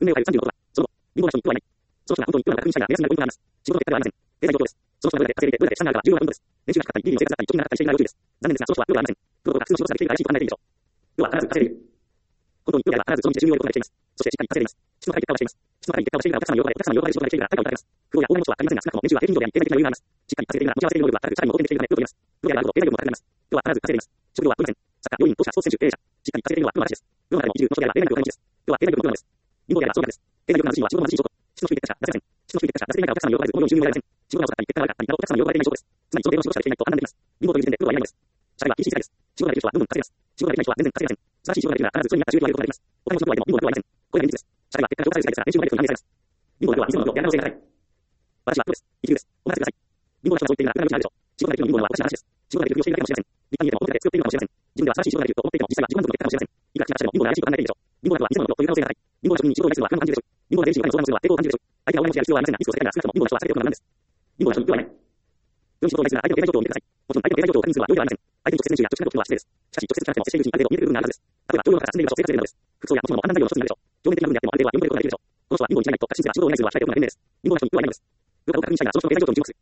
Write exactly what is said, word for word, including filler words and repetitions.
運命を変えるさんじゅうのことは、その後、貧乏な人に苦はない。その人が本当に苦な確認したいが、目安になるポイントがあります。仕事の結果ではありません。経済状況です。その人が裏で稼いでいて、裏で資産があるから重要なポイントです。年収が低かったり、日々の生活だったり、貯金がなかったりしている場合は要注意です。残念ですが、その人は用がありません。プロとか普通の仕事ができているから怪しいと考えているでしょう。要は必ず稼いでいる。本当に要であれば必ずその道で重要なことができています。そしてしっかり稼いでいます。質の高い結果を出しています。質の高い結果をしているがお客様の要望で、お客様の要望で仕事ができているから対価をいただきます。不労や大金持ちとは限りませんが、少なくとも年収は平均上であり、経済的な余裕があります。しっかり稼いでいるなら、持ち合わせている能力は高く、社会にも貢献できているため、プロと言います。プロであればあるほど経済力も高くなります。要は必ず稼いでいます。職業は問いません。作家、病院、投資家、スポーツ選手、経営者。しっかり稼いでいるのはプロの話です。プロの中でも一流の人であれば経済力が高いです。要は経済力のプロです。貧乏であればそうです。経済力のある人は仕事の貧しい証拠。質の低い結果しか出せません。質の低い結果しか出せないからお客様の要望があるこのように収入が得られません。仕事が遅かったり、結果が悪かったりなどお客様の要望が得られない証拠です。つまり、その程度の仕事しかできないと判断できます。貧乏という時点でプロはいないのです。社会は厳しい世界です。仕事ができる人はどんどん稼げます。仕事ができない人は全然稼げません。素晴らしい仕事ができるなら必ずそれに合った収入を上げることができます。お金持ちのプロはいても貧乏なプロはいません。これが現実です。社会は結果が評価される世界ですから、練習を上げることに反映されます。貧乏なプロは偽物のプロをやめ直してください。私はプロです。一流です。お任せください。貧乏な人がそう言っているなら、プロがうちにあるでしょう。仕事ができるのも貧乏なのは私の話です。仕事ができるふりをしているだけかもしれません。立派に言えば表だけ作っているのかもしれません。自分では素晴らしい仕事ができると思っていても、実際は自己満足の結果かもしれません。いくら口がしても貧乏な怪しいと考えているでしょう。貧乏な人は偽物のプロという可能性が高い。貧乏な職人に仕事を依頼するのは不安を感じるでしょう。貧乏な税理士にお金を相談するのは抵抗を感じるでしょう。相手がお金持ちである必要はありませんが、リスクを避けるなら少なくとも貧乏な人は避けておくのが無難です。貧乏な人に苦はない。良い仕事を依頼するなら相手の経済状況を見てください。もちろん相手の経済状況を確認するのは容易ではありません。相手に直接年収や貯蓄などを聞くのは失礼です。しかし直接じゃなくても接しているうちにある程度見えてくる部分があるはずです。例えば、同僚の方が住んでいる場所、生活しているなどです。服装や持ち物も判断材料の一つになるでしょう。表面的な部分であってもある程度は読み取ることができるでしょう。この人は貧乏にしないと確信するが仕事を依頼するのは失敗でおくのが年齢です。貧乏な人に苦はないのです。部下を確認したいが、その人の経済状況に注目する。